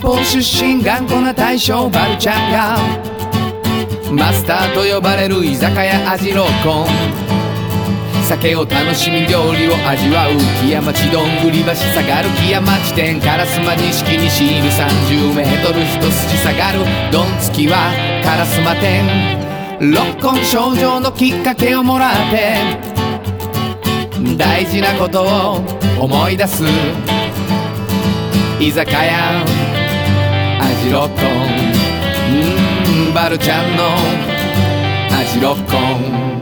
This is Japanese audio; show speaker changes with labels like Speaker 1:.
Speaker 1: 方出身頑固な大将バルちゃんがマスターと呼ばれる居酒屋味ロコン、酒を楽しみ料理を味わう木屋町どんぐり橋下がる木屋町店、烏丸錦にシール30メートル一筋下がるどんつきは烏丸店、六根症状のきっかけをもらって大事なことを思い出す居酒屋味ロコン、バルちゃんの味ロコン。